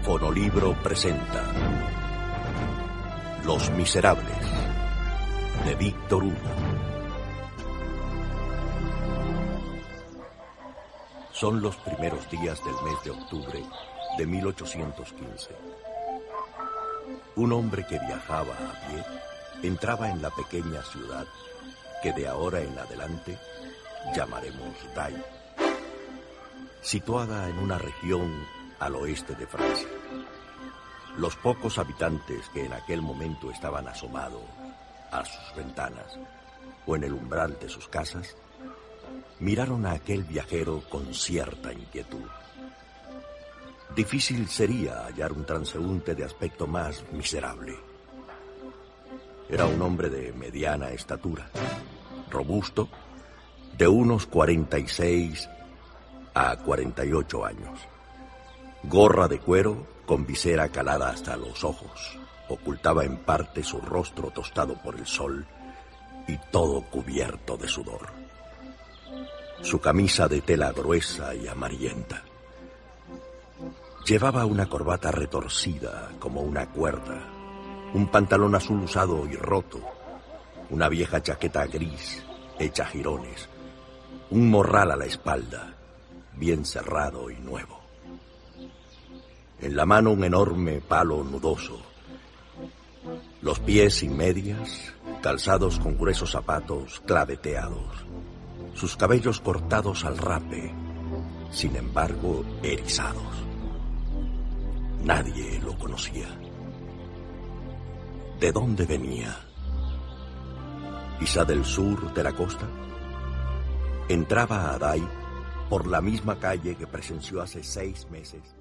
Fonolibro presenta Los Miserables, de Víctor Hugo. Son los primeros días del mes de octubre de 1815. Un hombre que viajaba a pie entraba en la pequeña ciudad que de ahora en adelante llamaremos Dai, situada en una región al oeste de Francia. Los pocos habitantes que en aquel momento estaban asomados a sus ventanas o en el umbral de sus casas, miraron a aquel viajero con cierta inquietud. Difícil sería hallar un transeúnte de aspecto más miserable. Era un hombre de mediana estatura, robusto, de unos 46 a 48 años. Gorra de cuero con visera calada hasta los ojos, ocultaba en parte su rostro tostado por el sol y todo cubierto de sudor. Su camisa de tela gruesa y amarillenta. Llevaba una corbata retorcida como una cuerda, un pantalón azul usado y roto, una vieja chaqueta gris hecha jirones, un morral a la espalda, bien cerrado y nuevo. En la mano un enorme palo nudoso, los pies sin medias, calzados con gruesos zapatos claveteados, sus cabellos cortados al rape, sin embargo erizados. Nadie lo conocía. ¿De dónde venía? ¿Quizá del sur de la costa? Entraba a Dai por la misma calle que presenció hace 6 meses